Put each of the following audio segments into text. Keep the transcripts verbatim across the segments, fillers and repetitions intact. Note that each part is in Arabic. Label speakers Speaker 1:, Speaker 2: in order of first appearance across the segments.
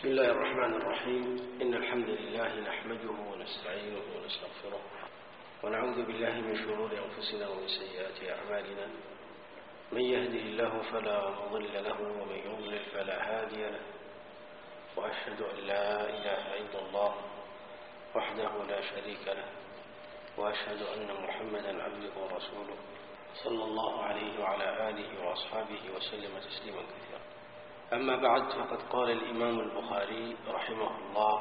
Speaker 1: بسم الله الرحمن الرحيم. إن الحمد لله نحمده ونستعينه ونستغفره ونعوذ بالله من شرور أنفسنا ومن سيئات أعمالنا. من يهده الله فلا مضل له ومن يضلل فلا هادي له، وأشهد أن لا إله إلا الله وحده لا شريك له، وأشهد أن محمدا عبده ورسوله صلى الله عليه وعلى آله وأصحابه وسلم تسليما كثيرا. أما بعد، فقد قال الإمام البخاري رحمه الله: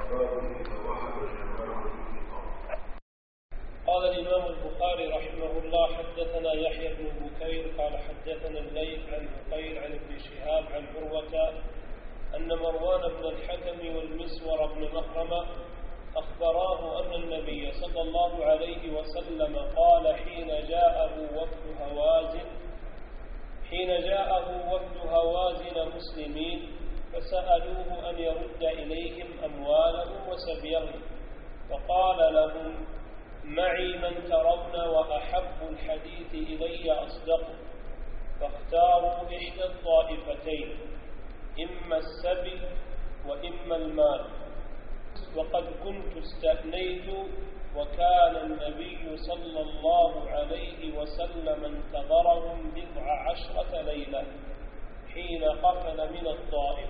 Speaker 2: قال الإمام البخاري رحمه الله: حدثنا يحيى بن بكير قال حدثنا الليث عن بكير عن ابن شهاب عن عروة أن مروان بن الحكم والمسور بن مخرمة أخبراه أن النبي صلى الله عليه وسلم قال حين جاءه وفد هوازن حين جاءه وفد هوازن مسلمين فسألوه أن يرد إليهم أموالهم وسبيهم، فقال لهم: معي من ترون وأحب الحديث إلي أصدقه، فاختاروا إحدى الطائفتين، إما السبي وإما المال. وقد كنت استأنيت وكان النبي صلى الله عليه وسلم انتظرهم بضع عشرة ليلة حين قفل من الطائف.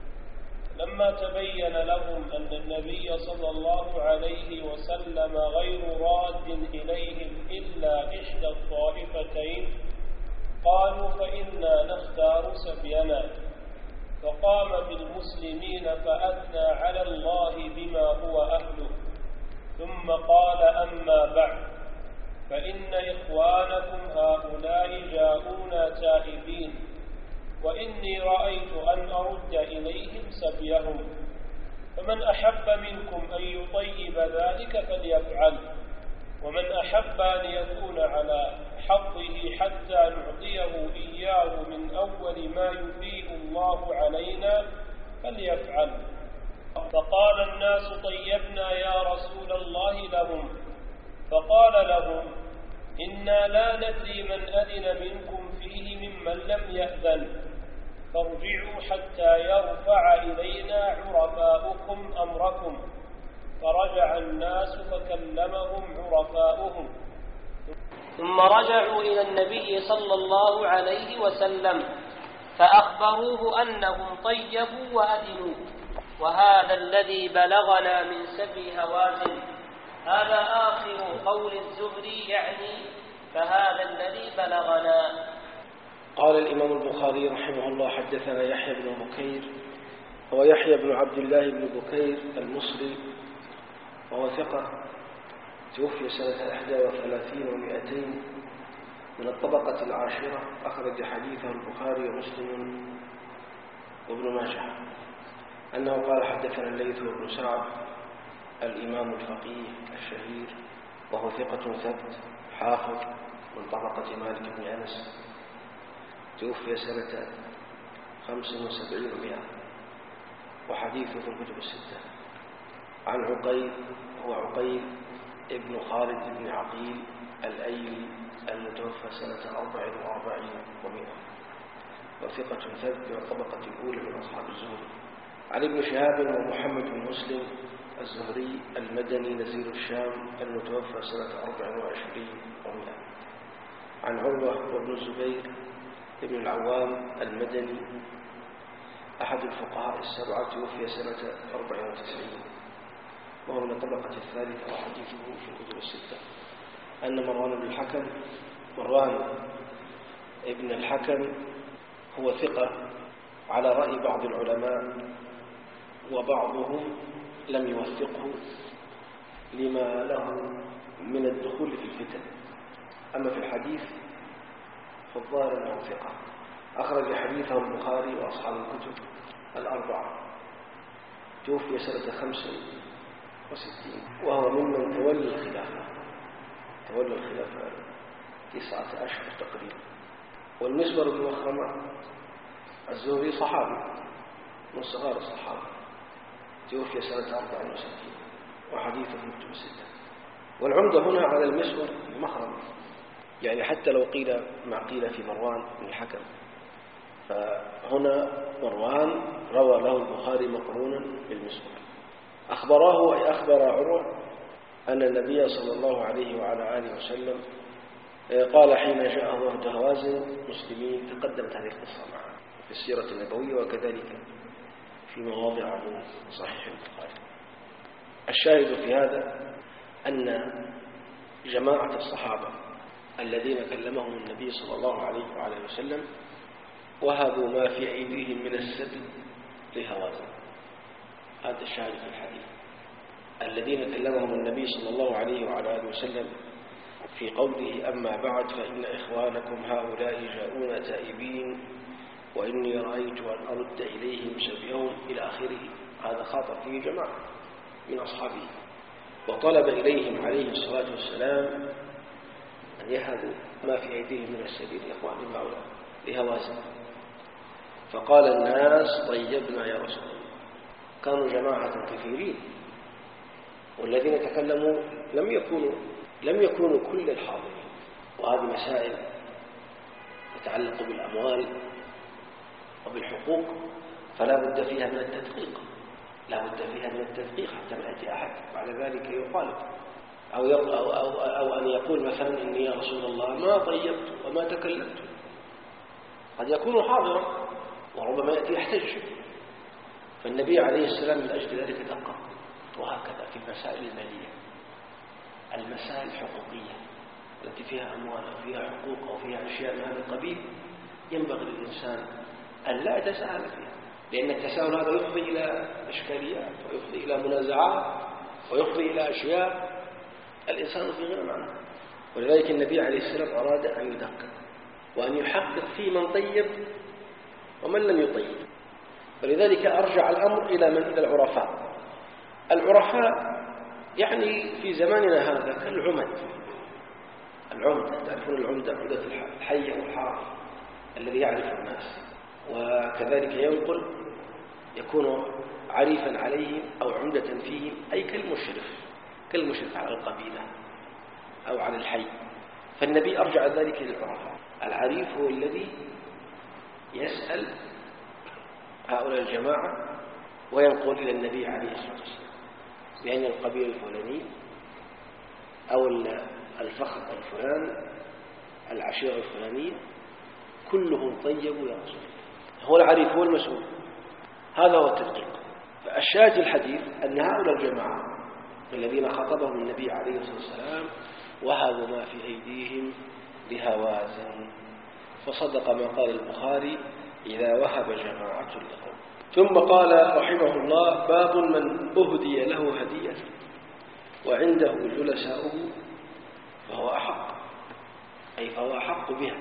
Speaker 2: لما تبين لهم أن النبي صلى الله عليه وسلم غير راد إليهم إلا إحدى الطائفتين قالوا: فإنا نختار سبينا. فقام بالمسلمين فأثنى على الله بما هو أهله، ثم قال: أما بعد، فإن إخوانكم هؤلاء جاءونا تائبين، وإني رأيت أن أرد إليهم سبيهم، فمن أحب منكم أن يطيب ذلك فليفعل، ومن أحب أن يكون على حظه حتى نعطيه إياه من أول ما يفيء الله علينا فليفعل. فقال الناس: طيبنا يا رسول الله لهم. فقال لهم: إنا لا ندري من أذن منكم فيه ممن لم يأذن، فارجعوا حتى يرفع إلينا عرفاؤكم أمركم. فرجع الناس فكلمهم عرفاؤهم، ثم رجعوا إلى النبي صلى الله عليه وسلم فأخبروه أنهم طيبوا وأذنوا. وهذا الذي بلغنا من سبي هوازن. هذا آخر قول الزهري، يعني فهذا الذي بلغنا.
Speaker 1: قال الإمام البخاري رحمه الله: حدثنا يحيى بن بكير، هو يحيى بن عبد الله بن بكير المصري، وهو ثقة، توفي سنة إحدى وثلاثين ومئتين، من الطبقة العاشرة، أخرج حديثه البخاري ومسلم وابن ماجه. أنه قال: حدثنا الليث بن سعد الإمام الفقيه الشهير، وهو ثقة ثبت حافظ، من طبقة مالك بن أنس، توفي سنة خمس وسبعين ومئة، وحديثه في الكتب الستة. عن عقيل، هو عقيل ابن خالد بن عقيل الأيلي، المتوفى سنة أربع وأربعين ومئة، وثقة ثبت، والطبقة الأولى من أصحاب الزهري. عن ابن شهاب ومحمد بن مسلم الزهري المدني نزيل الشام، المتوفى سنة أربع وعشرين ومئة. عن عروة وابن الزبير ابن العوام المدني، أحد الفقهاء السبعة، توفي سنة أربع وتسعين، وهو من الطبقة الثالثة، وحديثه في الكتب الستة. أن مروان بن الحكم مروان ابن الحكم هو ثقة على رأي بعض العلماء، وبعضهم لم يوثقه لما له من الدخول في الفتن. أما في الحديث فالظاهر أنه ثقة، أخرج حديثه البخاري وأصحاب الكتب الأربعة، توفي سنة خمس وستين، وهو ممن تولى الخلافة تولى الخلافة تسعة أشهر تقريبا. والمسور بن مخرمة الزهري صحابي من صغار الصحابة، توفي سنة أربع وستين، وحديثه في الكتب الستة. والعمدة هنا على المسور بن مخرمة، يعني حتى لو قيل ما قيل في مروان بن الحكم فهنا مروان روى له البخاري مقرونا بالمسبوق. أخبراه أي أخبر عروة أن النبي صلى الله عليه وعلى آله وسلم قال حين جاءه وفد هوازن مسلمين، تقدمت هذه القصة معه في السيرة النبوية وكذلك في مواضع من صحيح البخاري. الشاهد في هذا أن جماعة الصحابة الذين كلمهم النبي صلى الله عليه وعلى وسلم وهبوا ما في أيديهم من السبي لهوازن. هذا الشاهد في الحديث. الذين كلمهم النبي صلى الله عليه وعلى آله وسلم في قوله أما بعد فإن إخوانكم هؤلاء جاءون تائبين وإني رأيت أن أرد إليهم سبيهم إلى آخره. هذا خاطر فيه جماعة من أصحابه، وطلب إليهم عليه الصلاة والسلام أن يهبوا ما في أيديهم من السبيل لإخوانهم هؤلاء لهوازن. فقال الناس طيبنا يا رسول الله. كانوا جماعة كثيرين، والذين تكلموا لم يكونوا لم يكونوا كل الحاضرين. وهذه مسائل تتعلق بالأموال وبالحقوق فلا بد فيها من التدقيق، لا بد فيها من التدقيق حتى لا يأتي أحد بعد ذلك يطالب أو, أو, أو, أو أن يقول مثلا إني يا رسول الله ما طيبت وما تكلمت. قد يكون حاضرا وربما يأتي يحتج. فالنبي عليه السلام من أجل ذلك دقق. وهكذا في المسائل المالية، المسائل الحقوقية التي فيها أموال أو فيها حقوق أو فيها أشياء من هذا القبيل ينبغي للإنسان أن لا يتساهل فيها، لأن التساهل هذا يفضي إلى إشكاليات ويفضي إلى منازعات ويفضي إلى أشياء الإنسان في غنى عنها. ولذلك النبي عليه السلام أراد أن يدقق وأن يحقق في من طيب ومن لم يطيب. ولذلك أرجع الأمر إلى من؟ إلى العرفاء. العرفاء يعني في زماننا هذا كالعمد. العمد تعرفون العمدة، عمدة الحي والحارة الذي يعرف الناس، وكذلك ينقل يكون عريفا عليهم أو عمدة فيهم، أي كالمشرف كالمشرف على القبيلة أو على الحي. فالنبي أرجع ذلك للعرفاء. العريف هو الذي يسأل هؤلاء الجماعة وينقل إلى النبي عليه الصلاة والسلام بأن القبيلة الفلانية أو الفخر الفلان العشيرة الفلانية كلهم طيبوا يا رسول الله. هو العريف هو المسؤول. هذا هو التدقيق. فالشاهد الحديث أن هؤلاء الجماعة الذين خاطبهم النبي عليه الصلاة والسلام وهبوا ما في أيديهم لهوازن. فصدق ما قال البخاري إذا وهب جماعة لقوم. ثم قال رحمه الله باب من أهدي له هدية وعنده جلساؤه فهو أحق، أي فهو أحق بها.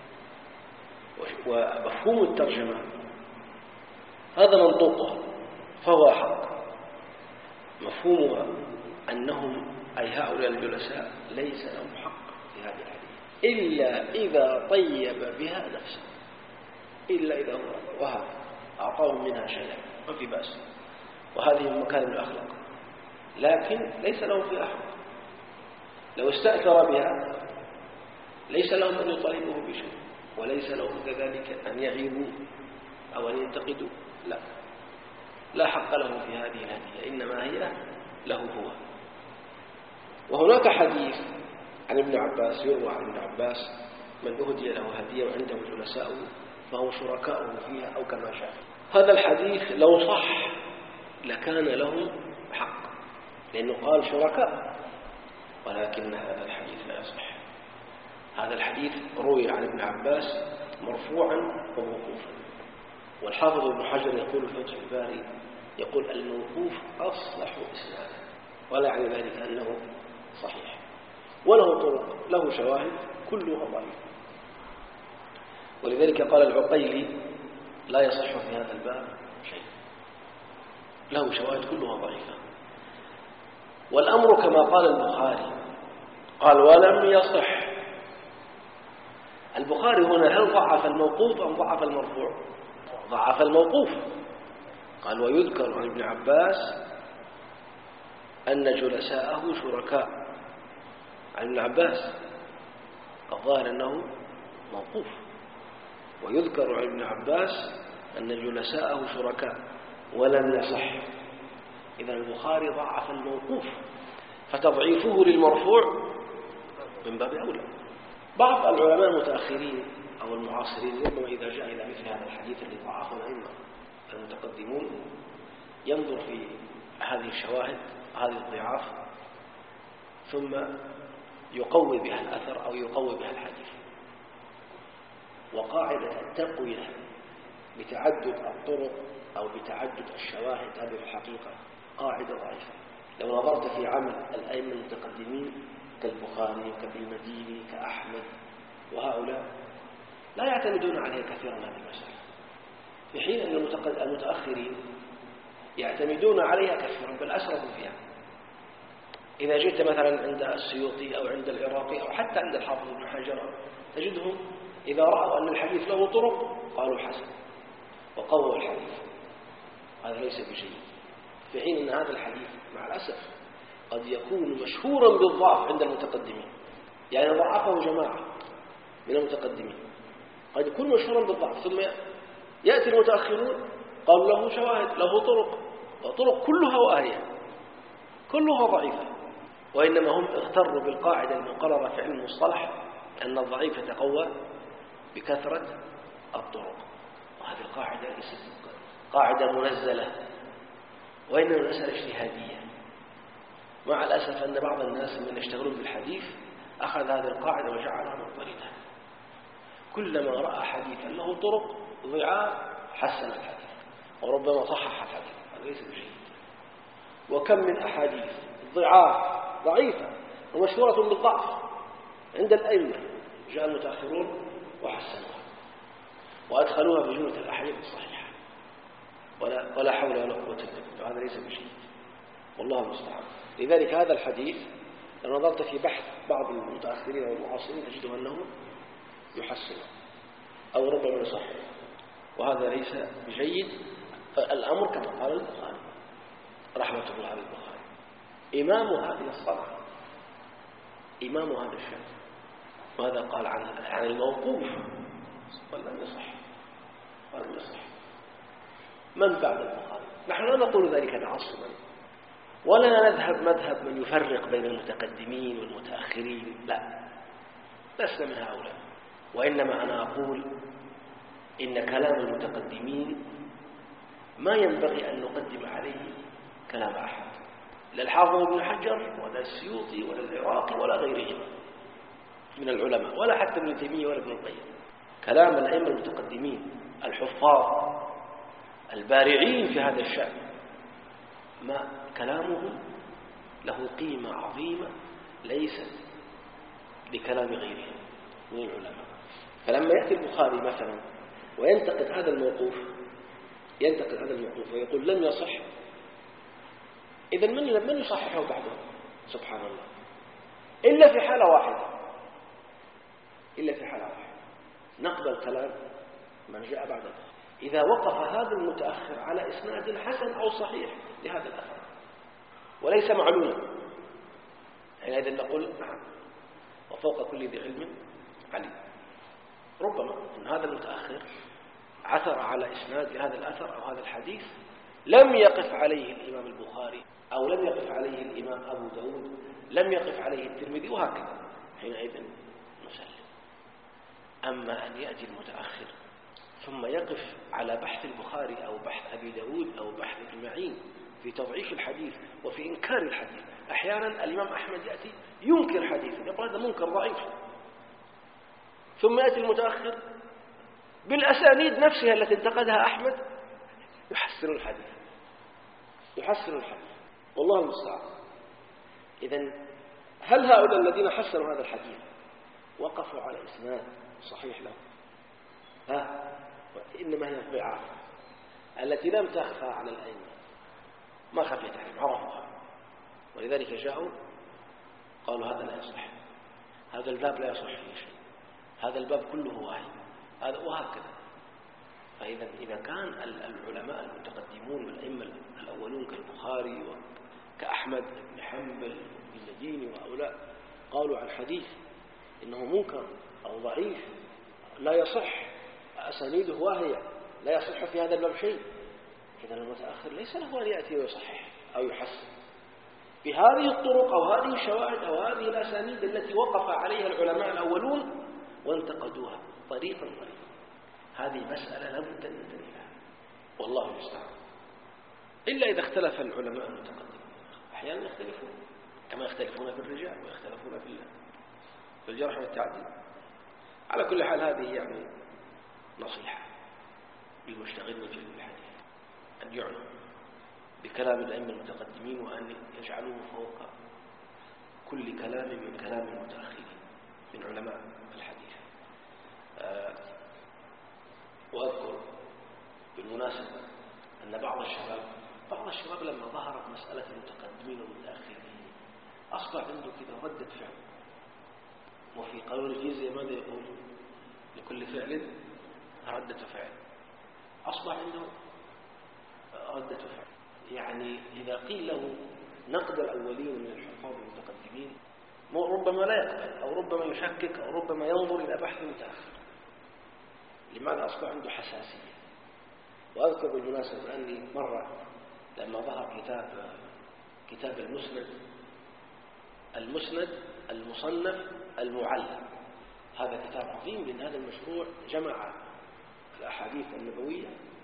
Speaker 1: ومفهوم الترجمة هذا منطوقها فهو أحق. مفهومها أنهم أي هؤلاء الجلساء ليس لهم حق في هذه الحديث إلا إذا طيب بها نفسه، إلا إذا هو وهب أعطاهم منها شيئا ما في بأس، وهذه من مكارم الأخلاق، لكن ليس لهم فيها حق. لو استأثر بها ليس لهم أن يطالبوه بشيء، وليس لهم كذلك أن يعيبوا أو أن ينتقدوا، لا لا حق لهم في هذه الهدية، إنما هي له هو. وهناك حديث عن ابن عباس يروى عن ابن عباس من أهدي له هدية وعنده جلساؤه فهو شركاؤه فيها أو كما شاء. هذا الحديث لو صح لكان له حق لأنه قال شركاء، ولكن هذا الحديث لا يصح. هذا الحديث روي عن ابن عباس مرفوعا وموقوفا، والحافظ ابن حجر يقول في فتح الباري يقول الموقوف أصلح إسنادا، ولا يعني ذلك أنه صحيح، وله طرق له شواهد كلها ضعيفة. ولذلك قال العقيلي لا يصح في هذا الباب شيء، له شواهد كلها ضعيفة. والأمر كما قال البخاري قال ولم يصح. البخاري هنا هل ضعف الموقوف أم ضعف المرفوع؟ ضعف الموقوف. قال ويذكر عن ابن عباس أن جلساءه شركاء عن ابن عباس، الظاهر أنه موقوف. ويذكر عن ابن عباس أن جلساءه شركاء ولم يصح. إذا البخاري ضعف الموقوف، فتضعيفه للمرفوع من باب أولى. بعض العلماء المتأخرين أو المعاصرين ربما إذا جاء إلى مثل هذا الحديث الذي ضعفه الأئمة المتقدمون ينظر في هذه الشواهد هذه الضعاف ثم يقوي بها الأثر أو يقوي بها الحديث. وقاعدة التقوية بتعدد الطرق أو بتعدد الشواهد هذه في الحقيقة قاعدة ضعيفة. لو نظرت في عمل الأئمة المتقدمين كالبخاري كابن المديني كأحمد وهؤلاء لا يعتمدون عليها كثيرا هذه المسألة، في حين أن المتأخرين يعتمدون عليها كثيرا بل أسرفوا فيها. إذا جئت مثلا عند السيوطي أو عند العراقي أو حتى عند الحافظ ابن حجر تجدهم إذا رأوا أن الحديث له طرق قالوا حسن وقووا الحديث. هذا ليس بشيء، في حين أن هذا الحديث مع الأسف قد يكون مشهورا بالضعف عند المتقدمين، يعني ضعفه جماعة من المتقدمين قد يكون مشهورا بالضعف، ثم يأتي المتأخرون قالوا له شواهد له طرق، وطرق كلها واهية كلها ضعيفة، وإنما هم اغتروا بالقاعدة المقررة في علم المصطلح أن الضعيف يتقوى بكثرة الطرق. وهذه القاعدة ليست قاعدة منزلة وإنما مسألة اجتهادية. مع الأسف أن بعض الناس من يشتغلون بالحديث أخذ هذه القاعدة وجعلها منضبطة، كلما رأى حديثا له طرق ضعاف حسن الحديث وربما صحح الحديث، هذا ليس بشيء. وكم من أحاديث ضعاف ضعيفة ومشهورة بالضعف عند الأئمة جاء المتأخرون وحسنوها وأدخلوها في جملة الأحاديث الصحيحة، ولا, ولا حول ولا قوة إلا بالله، هذا ليس بشيء والله المستعان. لذلك هذا الحديث لو نظرت في بحث بعض المتأخرين والمعاصرين تجده أنه يحسن أو ربما يصحح، وهذا ليس بجيد. الأمر كما قال البخاري رحمة الله على البخاري، إمام هذه الصنعة، إمام هذا الشأن، وهذا قال عن عن الموقوف ولم يصح ولم يصح. من بعد البخاري؟ نحن لا نقول ذلك تعصبا ولا نذهب مذهب من يفرق بين المتقدمين والمتأخرين، لا، لسنا من هؤلاء. وإنما أنا أقول إن كلام المتقدمين ما ينبغي أن نقدم عليه كلام أحد، لا الحافظ ابن حجر ولا السيوطي ولا العراقي ولا غيرهم من العلماء ولا حتى ابن تيمية ولا ابن القيم. كلام الأئمة المتقدمين الحفاظ البارعين في هذا الشأن ما كلامهم له قيمة عظيمة ليست بكلام غيرهم من العلماء. فلما يأتي البخاري مثلا وينتقد هذا الموقوف ينتقد هذا الموقوف ويقول لم يصح، إذا من من يصححه بعده؟ سبحان الله، إلا في حالة واحدة، إلا في حالة واحدة نقبل كلام من جاء بعده إذا وقف هذا المتأخر على إسناد حسن أو صحيح لهذا الأثر وليس معلوما، حينئذ نقول نعم وفوق كل ذي علم عليم. ربما أن هذا المتأخر عثر على إسناد لهذا الأثر أو هذا الحديث لم يقف عليه الإمام البخاري أو لم يقف عليه الإمام أبو داود، لم يقف عليه الترمذي، وهكذا، حينئذ نسلم. أما أن يأتي المتأخر ثم يقف على بحث البخاري أو بحث أبي داود أو بحث ابن معين في تضعيف الحديث وفي إنكار الحديث، أحيانا الإمام أحمد يأتي ينكر حديثا يقول هذا منكر ضعيف، ثم يأتي المتأخر بالأسانيد نفسها التي انتقدها أحمد يحسن الحديث يحسن الحديث والله المستعان. إذن هل هؤلاء الذين حسنوا هذا الحديث وقفوا على إسناد صحيح له؟ ها، إنما هي الضعاف التي لم تخفى على الأئمة، ما خفيت عليهم، عرفوها، ولذلك جاءوا قالوا هذا لا يصح، هذا الباب لا يصح فيه شيء، هذا الباب كله واهي، هذا وهكذا. فإذا إذا كان العلماء المتقدمون والأئمة الأولون كالبخاري وكأحمد بن حنبل بن المديني وهؤلاء قالوا عن حديث إنه منكر أو ضعيف لا يصح أسانيده واهية لا يصح في هذا الباب شيء، إذا المتأخر ليس له أن يأتي ويصحح أو يحسن بهذه الطرق أو هذه الشواهد أو هذه الأسانيد التي وقف عليها العلماء الأولون وانتقدوها طريقا طريقا. هذه مسألة لا بد أن ننتبه لها، والله المستعان، إلا إذا اختلف العلماء المتقدمين. أحيانا يختلفون كما يختلفون في الرجال ويختلفون في في الجرح والتعديل. على كل حال هذه يعني نصيحة للمشتغلين في الحديث أن يعنوا بكلام الأئمة المتقدمين وأن يجعلوه فوق كل كلام من كلام المتأخرين من علماء الحديث. أه وأذكر بالمناسبة أن بعض الشباب بعض الشباب لما ظهرت مسألة المتقدمين والمتأخرين أصبح عنده كده ردة فعل. وفي قانون الفيزياء ماذا يقول؟ لكل فعل ردة فعل. أصبح عنده ردة فعل، يعني إذا قيل له نقد الأولين من الحفاظ المتقدمين ربما لا يقبل أو ربما يشكك أو ربما ينظر إلى بحث متأخر. لماذا؟ أصبح عنده حساسية. وأذكر بالمناسبة أني مرة لما ظهر كتاب كتاب المسند المسند المصنف المعلم، هذا كتاب عظيم، لأن هذا المشروع جمع الأحاديث النبوية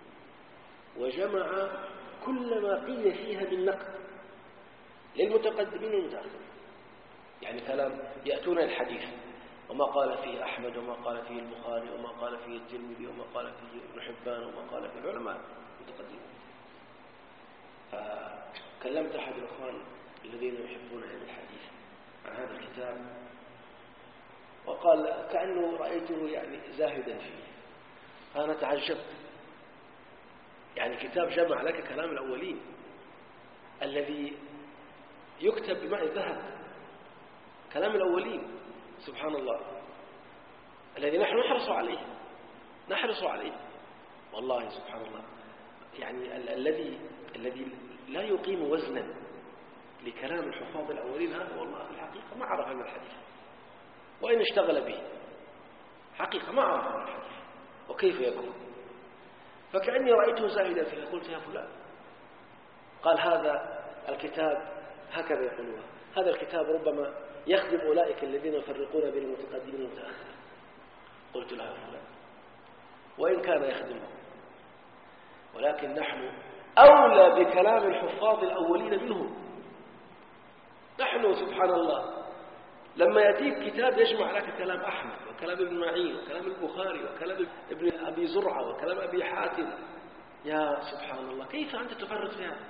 Speaker 1: وجمع كل ما قيل فيها بالنقد للمتقدمين والمتأخرين. يعني كلام يأتون الحديث وما قال فيه أحمد وما قال فيه البخاري وما قال فيه الترمذي وما قال فيه ابن حبان وما قال فيه العلماء المتقدمين. فكلمت أحد الأخوان الذين يحبون علم الحديث عن هذا الكتاب وقال كأنه رأيته يعني زاهدا فيه. فأنا تعجبت، يعني كتاب جمع لك كلام الأولين الذي يكتب بماء الذهب، كلام الأولين سبحان الله الذي نحن نحرص عليه نحرص عليه والله سبحان الله. يعني ال الذي الذي لا يقيم وزنا لكلام الحفاظ الأولين هذا والله في الحقيقة ما عرف عن الحديث وإن اشتغل به، حقيقة ما عرف عن الحديث وكيف يكون. فكأني رأيته زاهدا فيه، قلت يا فلان، قال هذا الكتاب هكذا يقولون، هذا الكتاب ربما يخدم أولئك الذين يفرقون بين المتقدمين والمتأخرين. قلت له يا فلان، وإن كان يخدمه ولكن نحن أولى بكلام الحفاظ الأولين منهم. نحن سبحان الله لما يأتيك كتاب يجمع لك كلام أحمد وكلام ابن معين وكلام البخاري وكلام ابن أبي زرعة وكلام أبي حاتم، يا سبحان الله كيف أنت تفرط في هذا؟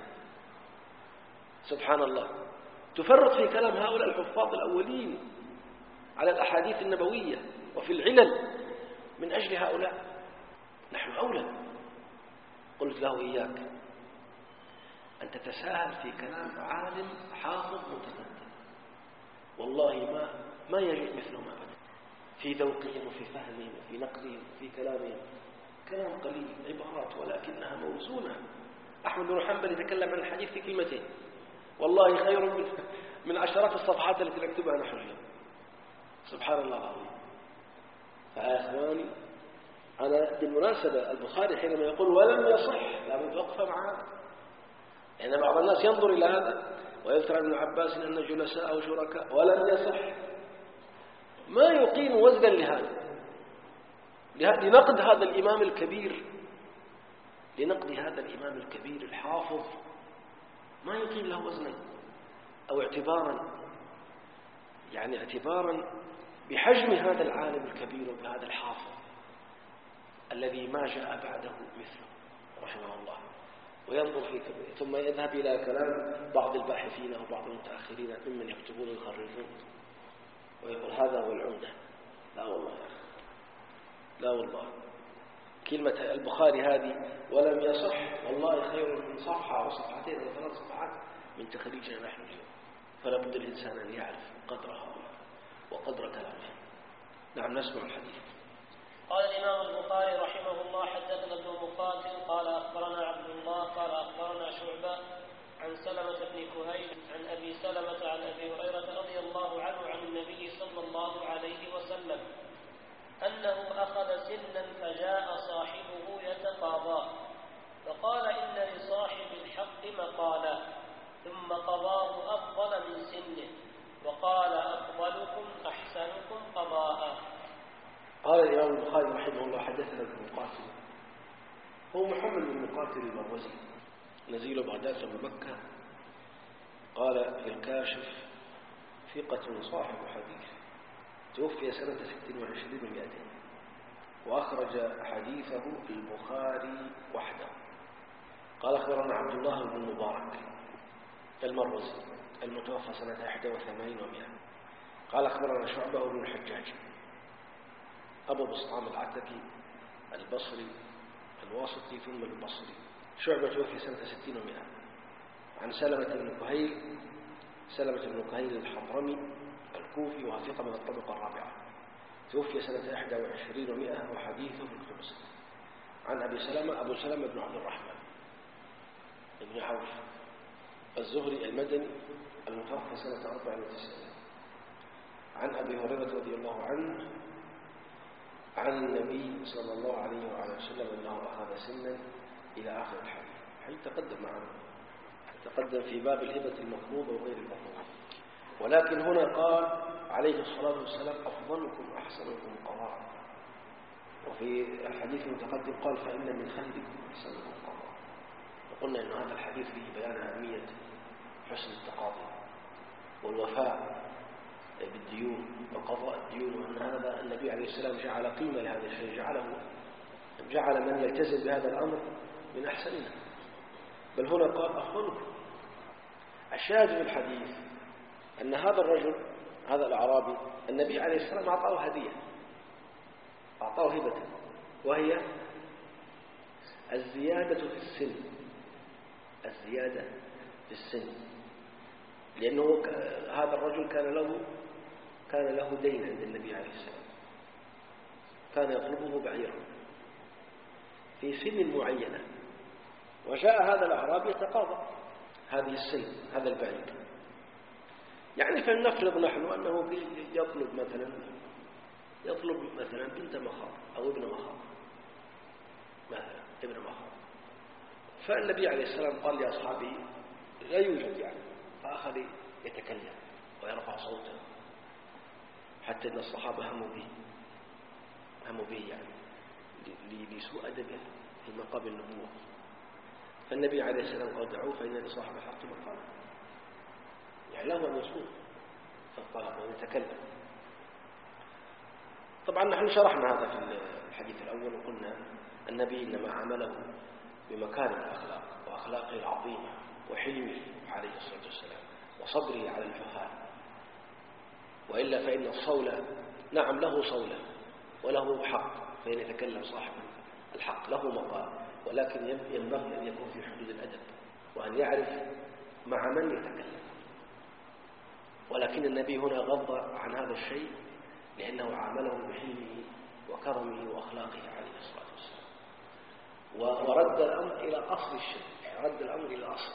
Speaker 1: سبحان الله تفرط في كلام هؤلاء الحفاظ الأولين على الأحاديث النبوية وفي العلل من أجل هؤلاء. نحن أولى. قلت له إياك أن تتساهل في كلام عالم حافظ متقدم، والله ما ما يجد مثلهم أبدا في ذوقهم وفي فهمهم وفي نقدهم وفي كلامهم. كلام قليل عبارات ولكنها موزونة. أحمد بن حنبل يتكلم عن الحديث في كلمتين والله خير من من عشرات الصفحات التي نكتبها نحن اليوم. سبحان الله العظيم. فيا إخواني أنا بالمناسبة البخاري حينما يقول ولم يصح لابد وقفة معه، لأن بعض الناس ينظر إلى هذا ويذكر ابن عباس أن جلساء شركاء ولم يصح، ما يقيم وزنا لهذا لنقد هذا الإمام الكبير لنقد هذا الإمام الكبير الحافظ، ما يقيم له وزنا أو اعتبارا، يعني اعتبارا بحجم هذا العالم الكبير وبهذا الحافظ الذي ما جاء بعده مثله رحمه الله. وينظر في ثم يذهب إلى كلام بعض الباحثين أو بعض المتأخرين ممن يكتبون ويخرجون ويقول هذا هو العمدة. لا والله يا أخي، لا والله. كلمة البخاري هذه ولم يصح والله خير من صفحة أو صفحتين أو ثلاث صفحات من تخريجنا نحن اليوم. فلا بد الإنسان أن يعرف قدر هؤلاء وقدر كلامه. نعم نسمع الحديث.
Speaker 2: قال الإمام البخاري رحمه الله حدثنا ابن مقاتل قال أخبرنا عبد الله قال أخبرنا شعبة عن سلمة بن كهيل عن أبي سلمة عن أبي هريرة رضي الله عنه عن النبي صلى الله عليه وسلم أنه أخذ سنا فجاء صاحبه يتقاضاه فقال إن لصاحب الحق مقالا ثم قضاه أفضل من سنه وقال أفضلكم أحسنكم قضاء.
Speaker 1: قال الإمام البخاري رحمه الله حدثنا ابن مقاتل، هو محمد بن مقاتل المروزي نزيل بغداد ثم مكة. قال في الكاشف ثقة صاحب حديث، توفي سنة ست وعشرين ومائتين، وأخرج حديثه البخاري وحده. قال أخبرنا عبد الله بن المبارك المروزي المتوفى سنة إحدى وثمانين ومائة. قال أخبرنا شعبة بن الحجاج أبو بسطام العتكي البصري الواسطي ثم البصري. شعبة توفي سنة ستين ومائة. عن سلمة بن كهيل سلمة بن كهيل الحضرمي الكوفي وثقة من الطبقة الرابعة، توفي سنة إحدى وعشرين ومائة وحديثه في الكتب الستة. عن أبي سلمة أبو سلمة بن عبد الرحمن بن عوف الزهري المدني المتوفى سنة أربع وتسعين. عن أبي هريرة رضي الله عنه عن النبي صلى الله عليه وعلى وسلم أنه أخذ سنا إلى آخر الحديث. حديث تقدم معنا، تقدم في باب الهبة المفروضة وغير المفروضة، ولكن هنا قال عليه الصلاة والسلام أفضلكم أحسنكم قضاء، وفي الحديث المتقدم قال فإن من خيركم أحسنكم قضاء. وقلنا أن هذا الحديث فيه بيان أهمية حسن التقاضي والوفاء بالديون وقضاء الديون، وأن هذا النبي عليه السلام جعل قيمة لهذا الشيء، جعله جعل من يلتزم بهذا الأمر من أحسننا، بل هنا قال أفضلكم. الشاهد في الحديث أن هذا الرجل هذا الأعرابي النبي عليه السلام أعطاه هدية، أعطاه هبة، وهي الزيادة في السن، الزيادة في السن، لأنه هذا الرجل كان له كان له دين عند النبي عليه السلام، كان يطلبه بعيرا في سن معينة، وجاء هذا الأعرابي يتقاضى هذه السن هذا البعير. يعني فلنفرض نحن أنه يطلب مثلا يطلب مثلا بنت مخاض أو ابن مخاض مثلا ابن مخاض، فالنبي عليه السلام قال لأصحابه لا يوجد يعني، فأخذ يتكلم ويرفع صوته حتى أن الصحابة هموا به هموا به يعني لسوء أدبه في مقام النبوة. فالنبي عليه السلام قال دعوه فإن لصاحب الحق مقام، يعني له أن يصوم في الطلب وأن يتكلم. طبعا نحن شرحنا هذا في الحديث الأول وقلنا النبي إنما عمله بمكارم الأخلاق وأخلاقه العظيمة وحلمه عليه الصلاة والسلام وصبره على الجهال، وإلا فإن الصولة نعم له صولة وله حق، فإن يتكلم صاحب الحق له مقام، ولكن ينبغي أن يكون في حدود الأدب وأن يعرف مع من يتكلم. ولكن النبي هنا غض عن هذا الشيء لأنه عامله بحلمه وكرمه وأخلاقه عليه الصلاة والسلام، ورد الأمر إلى أصل الشيء، رد الأمر إلى أصل،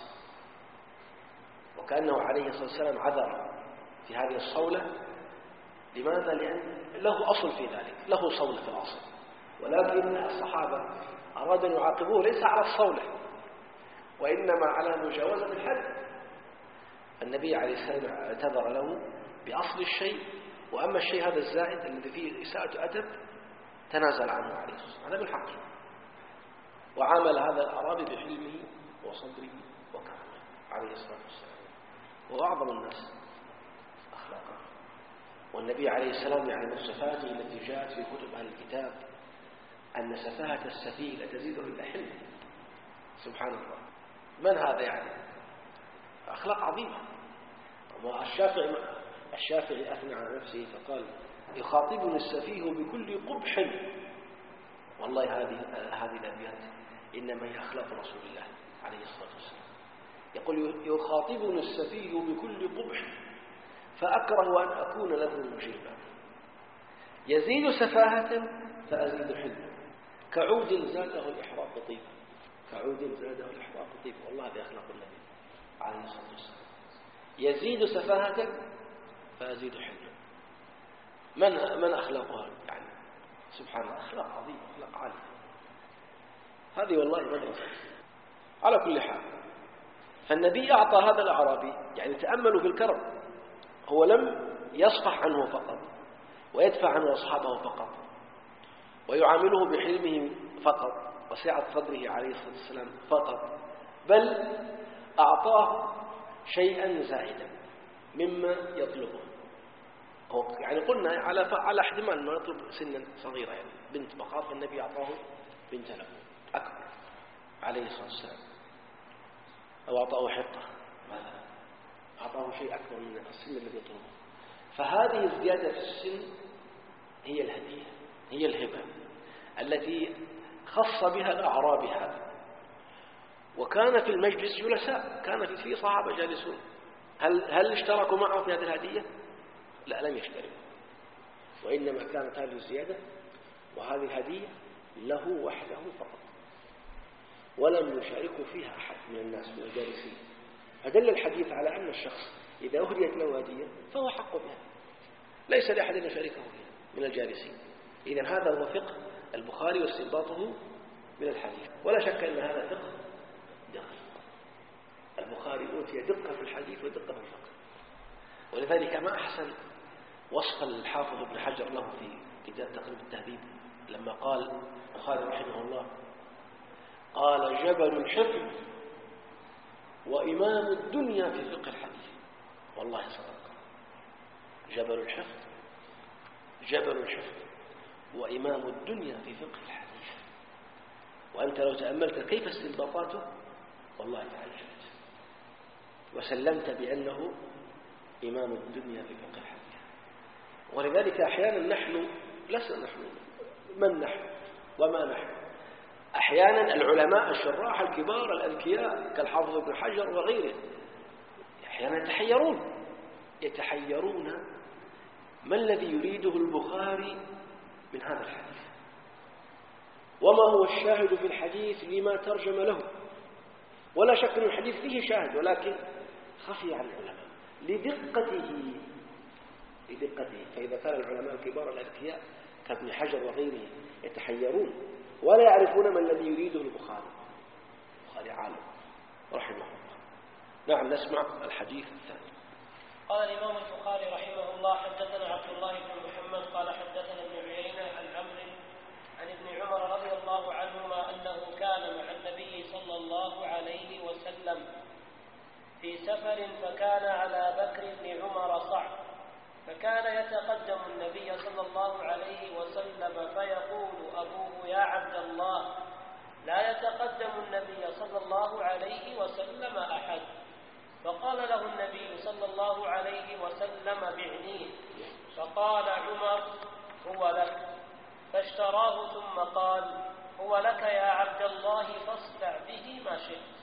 Speaker 1: وكأنه عليه الصلاة والسلام عذر في هذه الصولة. لماذا؟ لأن له أصل في ذلك، له صولة في الأصل، ولكن الصحابة أرادوا أن يعاقبوه ليس على الصولة وإنما على مجاوزة الحد. النبي عليه السلام اعتذر له بأصل الشيء، وأما الشيء هذا الزائد الذي فيه إساءة أدب تنازل عنه عليه الصلاة والسلام، هذا بالحق. وعامل هذا الأعرابي بحلمه وصبره وكرمه عليه الصلاة والسلام، وهو أعظم الناس أخلاقا. والنبي عليه السلام يعني من صفاته التي جاءت في كتب أهل الكتاب أن سفاهة السفيه لا تزيد إلا حلم. سبحان الله، من هذا يعني؟ أخلاق عظيمة. والشافعي الشافعي أثنى على نفسه فقال يخاطبني السفيه بكل قبح. والله هذه هذه الأبيات إنما هي أخلاق رسول الله عليه الصلاة والسلام. يقول يخاطبني السفيه بكل قبح فأكره أن أكون له مجيبا، يزيد سفاهة فأزيد حلما، كعود زاده الإحراق طيبا، كعود زاده الإحراق طيبا. والله هذه أخلاق النبي عليه الصلاة والسلام، يزيد سفاهة فأزيد حلما. من من أخلاقها يعني؟ سبحان الله، أخلاق عظيمة، أخلاق عالية، هذه والله مدرسة. على كل حال، فالنبي أعطى هذا الأعرابي، يعني تأملوا في الكرم، هو لم يصفح عنه فقط ويدفع عنه أصحابه فقط ويعامله بحلمه فقط وسعة صدره عليه الصلاة والسلام فقط، بل أعطاه شيئا زائدا مما يطلبه. يعني قلنا على على احتمال أنه يطلب سنا صغيرة، يعني بنت مخاض، فالنبي أعطاه بنت له أكبر عليه الصلاة والسلام، أو أعطاه حقة مثلا، أعطاه شيء أكبر من السن الذي يطلبه. فهذه الزيادة في السن هي الهدية، هي الهبة التي خص بها الأعرابي هذا. وكان في المجلس جلساء، كان في صحابة جالسون، هل هل اشتركوا معه في هذه الهدية؟ لا، لم يشتركوا، وإنما كانت هذه الزيادة وهذه الهدية له وحده فقط، ولم يشاركوا فيها أحد من الناس من الجالسين. فدل الحديث على أن الشخص إذا أهديت له هدية فهو حق بها، ليس لأحد أن يشاركه فيها من الجالسين. إذن هذا هو فقه البخاري واستنباطه من الحديث، ولا شك أن هذا فقه دقيق. البخاري أوتي دقة في الحديث ودقة في الفقه، ولذلك ما أحسن وصف الحافظ ابن حجر له في كتاب تقريب التهذيب لما قال البخاري رحمه الله، قال: جبل الحفظ وإمام الدنيا في فقه الحديث. والله صدق، جبل الحفظ جبل الحفظ وإمام الدنيا في فقه الحديث. وأنت لو تأملت كيف استنباطاته والله تعجبت وسلمت بأنه إمام الدنيا في فقه الحديث. ولذلك أحيانا نحن لسنا نحن من نحن وما نحن، أحيانا العلماء الشراح الكبار الأذكياء كالحافظ ابن حجر وغيره أحيانا يتحيرون يتحيرون ما الذي يريده البخاري من هذا الحديث، وما هو الشاهد في الحديث لما ترجم له. ولا شك أن الحديث فيه شاهد، ولكن خفي عن العلماء لدقته لدقته فإذا كان العلماء الكبار الأذكياء كابن حجر وغيره يتحيرون ولا يعرفون ما الذي يريده البخاري، البخاري عالم رحمه الله. نعم، نسمع الحديث الثاني.
Speaker 2: قال الإمام البخاري رحمه الله: حدثنا عبد الله بن محمد قال حدثنا ابن عيينة عن عمرو عن ابن عمر رضي الله عنهما أنه كان مع النبي صلى الله عليه وسلم في سفر، فكان على بكر بن عمر صعب، فكان يتقدم النبي صلى الله عليه وسلم فيقول أبوه: يا عبد الله. لا يتقدم النبي صلى الله عليه وسلم أحد. فقال له النبي صلى الله عليه وسلم: بعنيه. فقال عمر: هو لك. فاشتراه ثم قال: هو لك يا عبد الله، فاصنع به ما شئت.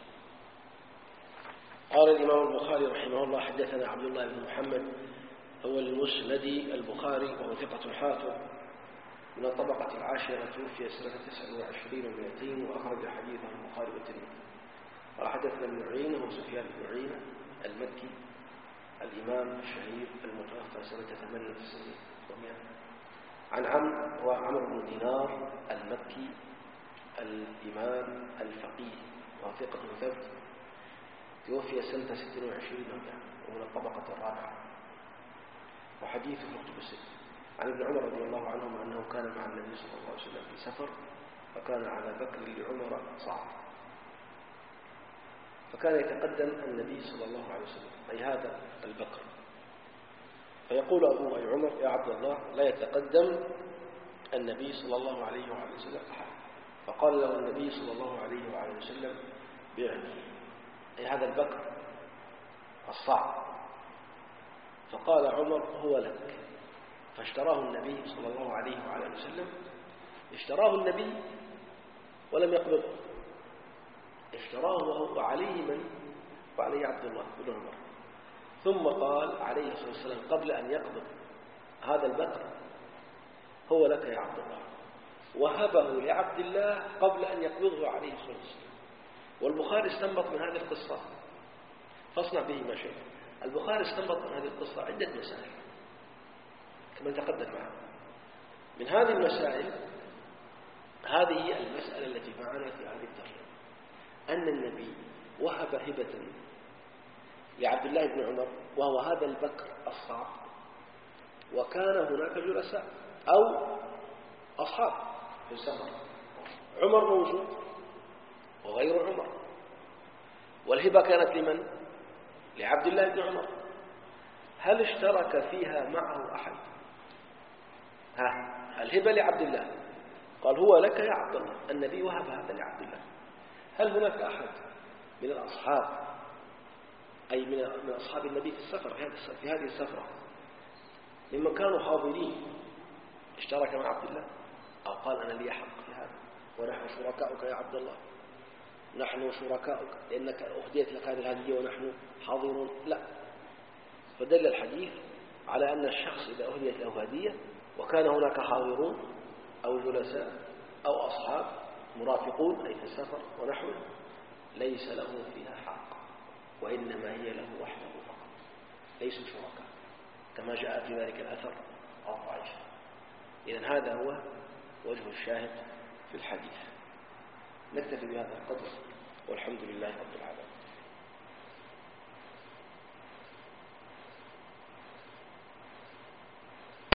Speaker 1: قال الإمام البخاري رحمه الله: حدثنا عبد الله بن محمد هو المسندي البخاري، وهو ثقة حافظ من الطبقة العاشرة، توفي سنة تسع وعشرين ومئتين، وأخرج حديثه البخاري والترمذي. قال حدثنا ابن عيينة وسفيان بن عيينة المكي الإمام الشهير المتوفى سنة ثمانية وتسعين ومئة، عن عمرو وعمرو بن دينار المكي الإمام الفقيه وهو ثقة ثبت، توفي سنة ست وعشرين ومئة، ومن الطبقة الرابعة، وحديث الكتب الست. عن ابن عمر رضي الله عنهما أنه كان مع النبي صلى الله عليه وسلم في سفر، فكان على بكر لعمر صعب، فكان يتقدم النبي صلى الله عليه وسلم، أي هذا البكر، فيقول أبوه أي عمر: يا عبد الله. لا يتقدم النبي صلى الله عليه وعلى وسلم أحد. فقال له النبي صلى الله عليه وعلى وسلم: بعني، أي هذا البكر الصعب. فقال عمر: هو لك. فاشتراه النبي صلى الله عليه وعلى وسلم، اشتراه النبي ولم يقبضه، اشتراه وهو عليه من؟ وعليه عبد الله بن عمر. ثم قال عليه الصلاة والسلام قبل أن يقبض هذا البكر: هو لك يا عبد الله، وهبه لعبد الله قبل أن يقبضه عليه الصلاة والسلام. والبخاري استنبط من هذه القصة، فاصنع به ما شئت. البخاري استنبط من هذه القصة عدة مسائل كما تقدم معه. من هذه المسائل هذه المسألة التي معنا في هذه الترجمة، أن النبي وهب هبة لعبد الله بن عمر، وهو هذا البكر الصعب، وكان هناك جلساء أو أصحاب في السفر، عمر موجود وغير عمر، والهبة كانت لمن؟ لعبد الله بن عمر. هل اشترك فيها معه أحد؟ ها، الهبة لعبد الله، قال هو لك يا عبد الله، النبي وهب هذا لعبد الله. هل هناك أحد من الأصحاب، أي من أصحاب النبي في السفر في هذه السفرة ممن كانوا حاضرين اشترك مع عبد الله أو قال أنا لي حق في هذا ونحن شركاؤك يا عبد الله، نحن شركاؤك لأنك أهديت لك هذه الهدية ونحن حاضرون؟ لا. فدل الحديث على أن الشخص إذا أهديت له هدية وكان هناك حاضرون أو جلساء أو أصحاب مرافقون أي في السفر ونحوه ليس له فيها حق، وإنما هي له وحده فقط، ليسوا شركاء كما جاء في ذلك الأثر الضعيف. إذن هذا هو وجه الشاهد في الحديث. نكتفي بهذا القدر والحمد لله رب العالمين.